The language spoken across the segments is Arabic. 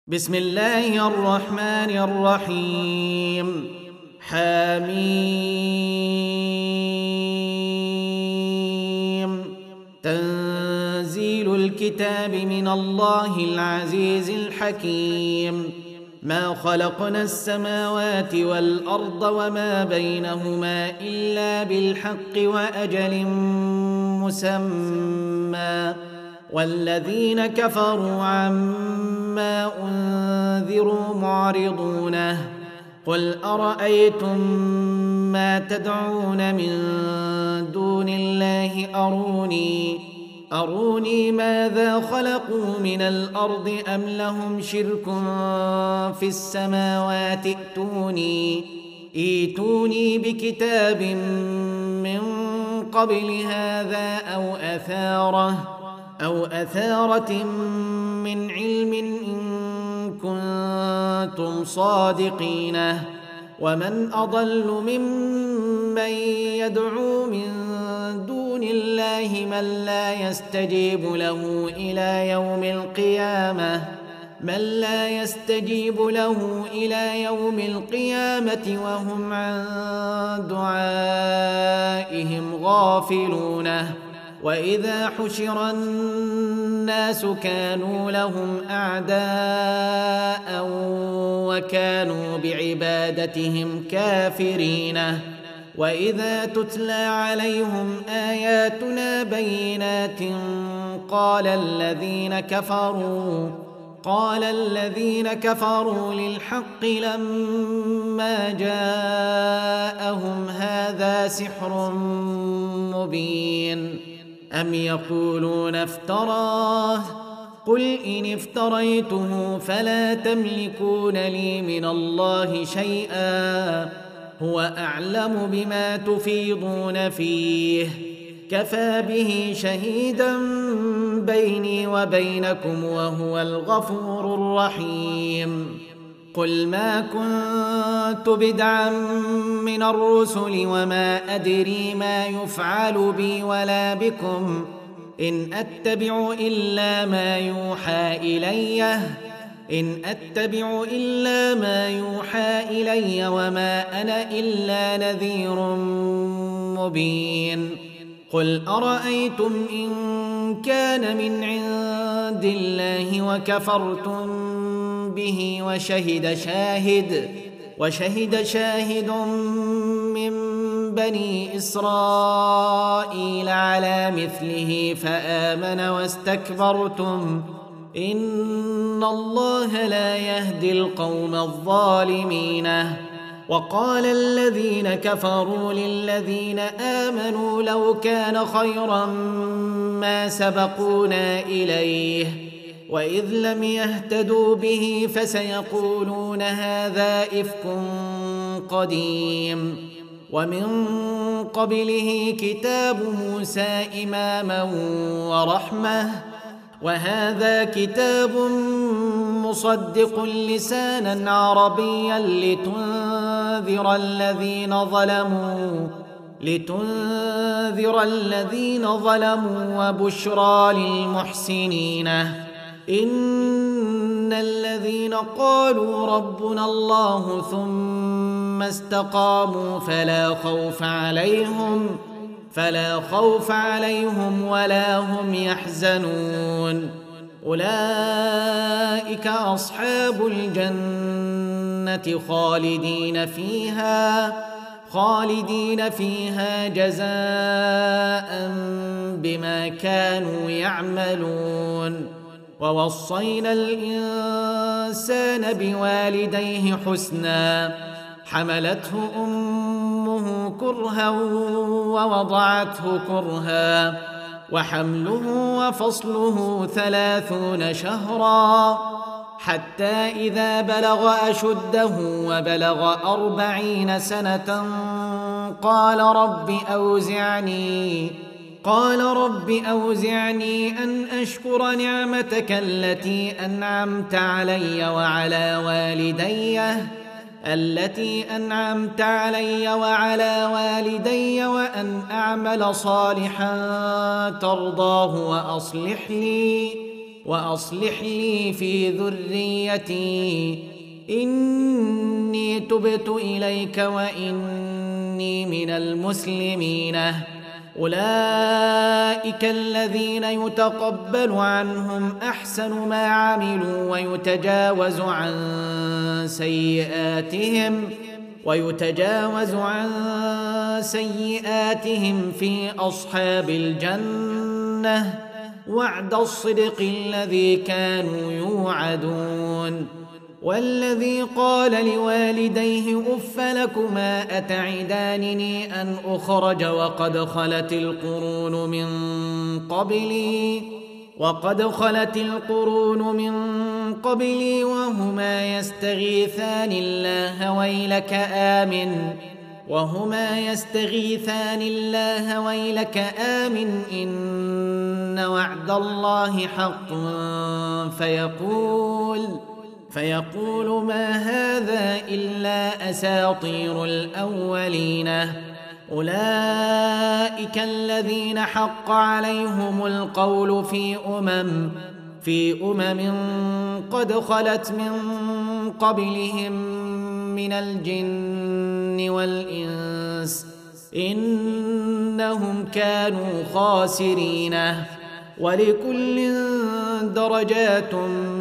بسم الله الرحمن الرحيم حميم تنزيل الكتاب من الله العزيز الحكيم ما خلقنا السماوات والأرض وما بينهما إلا بالحق وأجل مسمى والذين كفروا عما أنذروا معرضونه قل أرأيتم ما تدعون من دون الله أروني ماذا خلقوا من الأرض أم لهم شرك في السماوات ائتوني بكتاب من قبل هذا أو أثارة من علم إن كنتم صادقين ومن أضل ممن يدعو من دون الله من لا يستجيب له إلى يوم القيامة وهم عن دعائهم غافلون وإذا حشر الناس كانوا لهم أعداء وكانوا بعبادتهم كافرين وإذا تتلى عليهم آياتنا بينات قال الذين كفروا للحق لما جاءهم هذا سحر مبين أم يقولون افتراه قل إن افتريته فلا تملكون لي من الله شيئا هو أعلم بما تفيضون فيه كفى به شهيدا بيني وبينكم وهو الغفور الرحيم قل ما كنت بدعا من الرسل وما أدري ما يفعل بي ولا بكم إن أتبع إلا ما يوحى إلي وما أنا إلا نذير مبين قل أرأيتم إن كان من عند الله وكفرتم به وشهد شاهد من بني إسرائيل على مثله فآمن واستكبرتم إن الله لا يهدي القوم الظالمين وقال الذين كفروا للذين آمنوا لو كان خيرا ما سبقونا إليه وإذ لم يهتدوا به فسيقولون هذا إفك قديم ومن قبله كتاب موسى إماما ورحمة وهذا كتاب مصدق لسانا عربيا لتنذر الذين ظلموا وبشرى للمحسنين إن الذين قالوا ربنا الله ثم استقاموا فلا خوف عليهم ولا هم يحزنون أولئك أصحاب الجنة خالدين فيها جزاء بما كانوا يعملون ووصينا الإنسان بوالديه حسنا حملته أمه كرها ووضعته كرها وحمله وفصله 30 شهرا حتى إذا بلغ أشده وبلغ 40 سنة قال رب أوزعني أن أشكر نعمتك التي أنعمت علي وعلى والدي وأن أعمل صالحا ترضاه وأصلح لي في ذريتي إني تبت إليك وإني من المسلمين أولئك الذين يتقبل عنهم أحسن ما عملوا ويتجاوز عن سيئاتهم في أصحاب الجنة وعد الصدق الذي كانوا يوعدون. والذي قال لوالديه أف لكما أتعدانني أن أخرج وقد خلت القرون من قبلي وهما يستغيثان الله ويلك آمن إن وعد الله حق فيقول ما هذا إلا أساطير الأولين أولئك الذين حق عليهم القول في أمم قد خلت من قبلهم من الجن والإنس إنهم كانوا خاسرين. ولكل درجات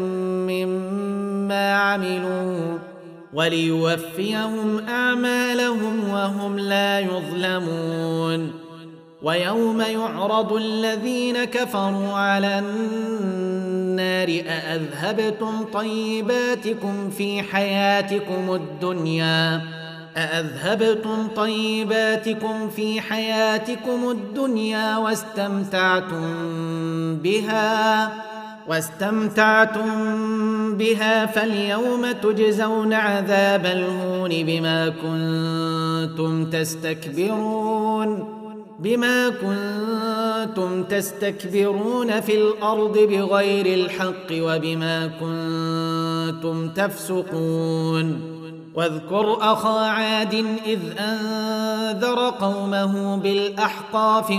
مما عملوا وليوفيهم أعمالهم وهم لا يظلمون. ويوم يعرض الذين كفروا على النار أأذهبتم طيباتكم في حياتكم الدنيا واستمتعتم بها فاليوم تجزون عذاب الهون بما كنتم تستكبرون في الأرض بغير الحق وبما كنتم تفسقون. واذكر أخا عاد إذ أنذر قومه بالأحقاف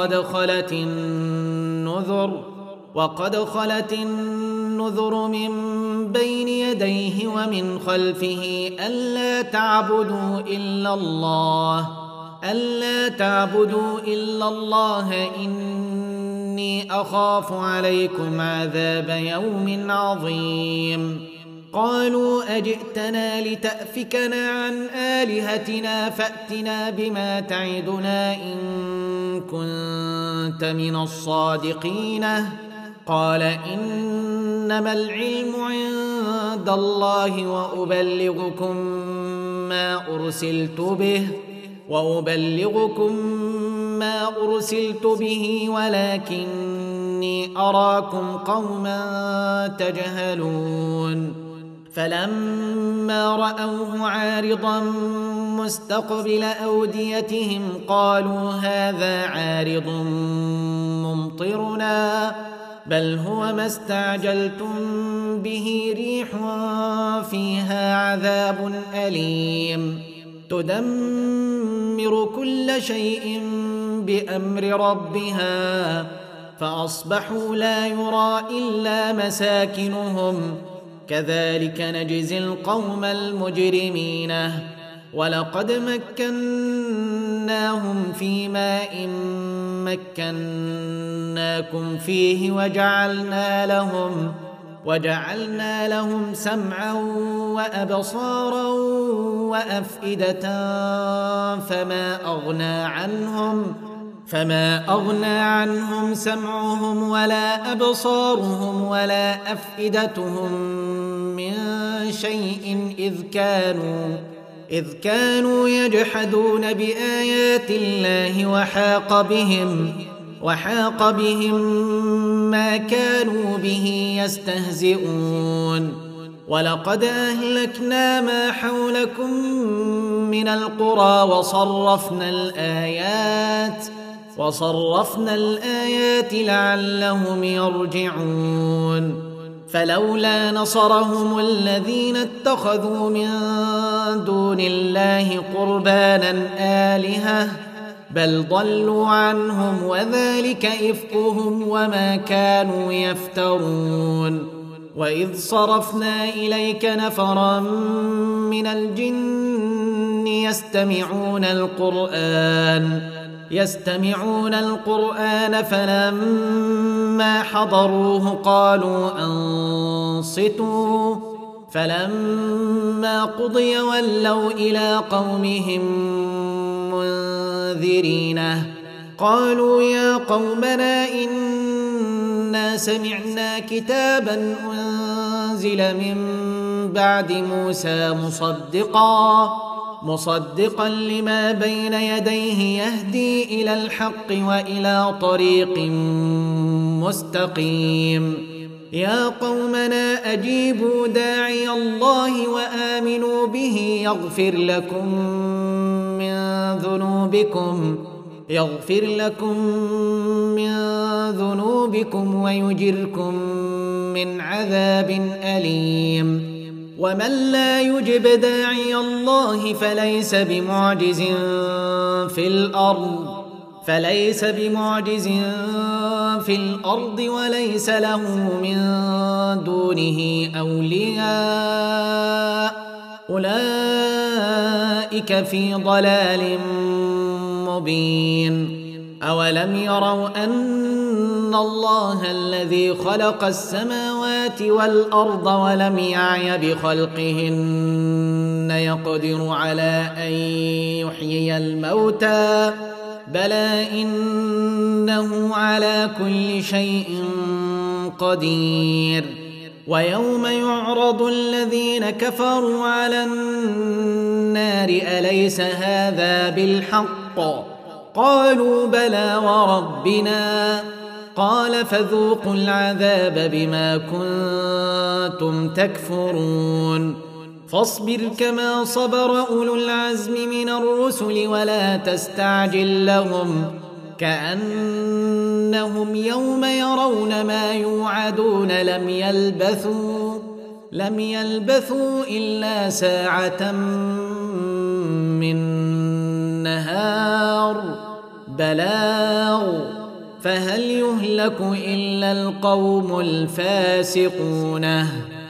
وقد خلت النذر من بين يديه ومن خلفه ألا تعبدوا إلا الله إني أخاف عليكم عذاب يوم عظيم. قالوا أجئتنا لتأفكنا عن آلهتنا فأتنا بما تعدنا إن كنت من الصادقين. قال إنما العلم عند الله وأبلغكم ما أرسلت به ولكني أراكم قوما تجهلون. فلما رأوه عارضا مستقبل أوديتهم قالوا هذا عارض ممطرنا بل هو ما استعجلتم به ريح فيها عذاب أليم تدمر كل شيء بأمر ربها فأصبحوا لا يرى إلا مساكنهم كذلك نجزي القوم المجرمين. ولقد مكناهم في ماء مكناكم فيه وجعلنا لهم سمعا وأبصارا وأفئدة فما أغنى عنهم سمعهم ولا أبصارهم ولا أفئدتهم من شيء إذ كانوا يجحدون بآيات الله وحاق بهم ما كانوا به يستهزئون. ولقد أهلكنا ما حولكم من القرى وصرفنا الآيات لعلهم يرجعون. فلولا نصرهم الذين اتخذوا من دون الله قربانا آلهة بل ضلوا عنهم وذلك إفكهم وما كانوا يفترون وإذ صرفنا إليك نفرا من الجن يستمعون القرآن فلما حضروه قالوا أنصتوا فلما قضي ولوا إلى قومهم منذرين قالوا يا قومنا إنا سمعنا كتابا أنزل من بعد موسى مصدقا لما بين يديه يهدي إلى الحق وإلى طريق مستقيم يا قومنا أجيبوا داعي الله وآمنوا به يغفر لكم من ذنوبكم ويجركم من عذاب أليم ومن لا يجب داعي الله فليس بمعجز في الأرض وليس له من دونه أولياء أولئك في ضلال مبين أولم يروا أن الله الذي خلق السماوات والأرض ولم يعي بخلقهن يقدر على أن يحيي الموتى بلى إنه على كل شيء قدير ويوم يعرض الذين كفروا على النار أليس هذا بالحق قالوا بلى وربنا قال فذوقوا العذاب بما كنتم تكفرون فاصبر كما صبر أولو العزم من الرسل ولا تستعجل لهم كأنهم يوم يرون ما يوعدون لم يلبثوا إلا ساعة من نهار بلاغ فهل يهلك إلا القوم الفاسقون